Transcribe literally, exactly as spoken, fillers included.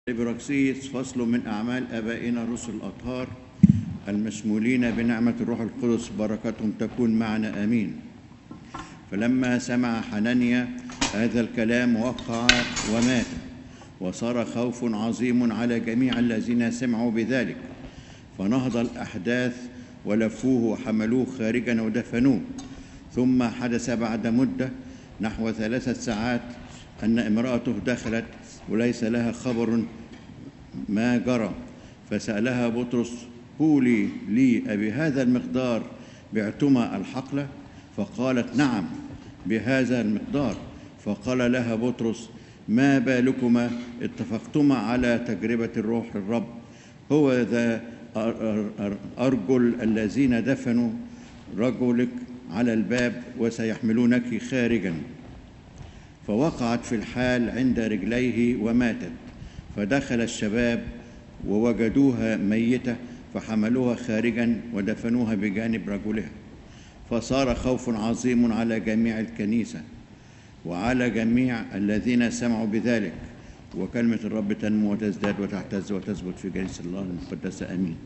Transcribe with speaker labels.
Speaker 1: إبراكسيس فصل من أعمال آبائنا الرسل الأطهار المشمولين بنعمة الروح القدس، بركتهم تكون معنا آمين. فلما سمع حنانيا هذا الكلام وقع ومات، وصار خوف عظيم على جميع الذين سمعوا بذلك، فنهض الأحداث ولفوه وحملوه خارجا ودفنوه. ثم حدث بعد مدة نحو ثلاثة ساعات أن امرأته دخلت وليس لها خبر ما جرى، فسألها بطرس: قولي لي أبي هذا المقدار بعتما الحقلة؟ فقالت: نعم بهذا المقدار. فقال لها بطرس: ما بالكما اتفقتما على تجربة الروح الرب؟ هو ذا أرجل الذين دفنوا رجلك على الباب وسيحملونك خارجا. فوقعت في الحال عند رجليه وماتت. فدخل الشباب ووجدوها ميتة، فحملوها خارجا ودفنوها بجانب رجلها. فصار خوف عظيم على جميع الكنيسة وعلى جميع الذين سمعوا بذلك، وكلمة الرب تنمو وتزداد وتعتز وتثبت في كنيسة الله المقدسة آمين.